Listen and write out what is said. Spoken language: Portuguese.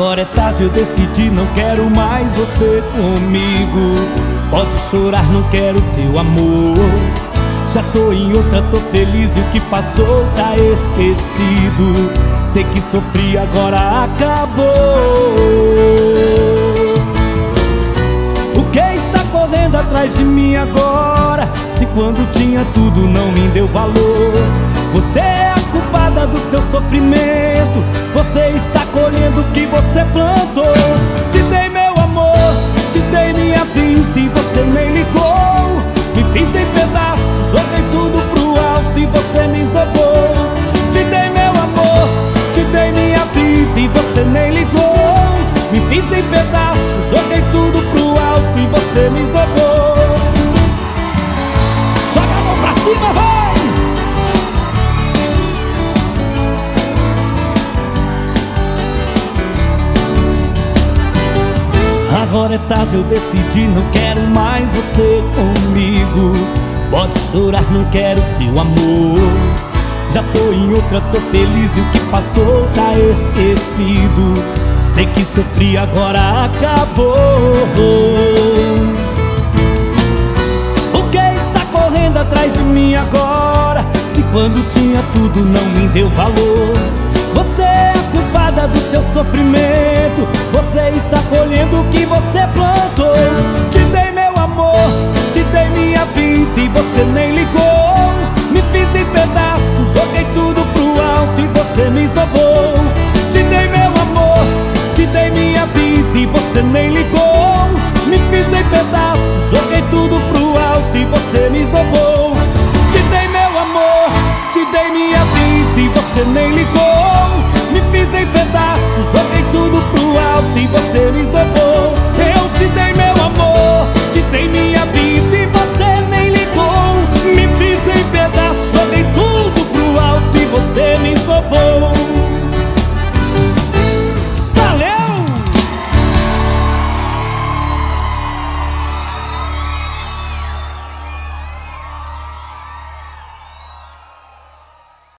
Agora é tarde, eu decidi, não quero mais você comigo. Pode chorar, não quero teu amor. Já tô em outra, tô feliz, o que passou tá esquecido. Sei que sofri, agora acabou. O que está correndo atrás de mim agora? Se quando tinha tudo não me deu valor. Você é a culpada do seu sofrimento. Você está colhendo o que você plantou. Te dei meu amor, te dei minha vida e você nem ligou. Me fiz em pedaços, joguei tudo pro alto e você me esnobou. Te dei meu amor, te dei minha vida e você nem ligou. Me fiz em pedaços, joguei tudo pro alto e você me esnobou. Joga a mão pra cima, vai! Agora é tarde, eu decidi, não quero mais você comigo. Pode chorar, não quero teu amor. Já tô em outra, tô feliz e o que passou tá esquecido. Sei que sofri, agora acabou. O que está correndo atrás de mim agora? Se quando tinha tudo não me deu valor. Você é a culpada do seu sofrimento. Você está colhendo o que você plantou.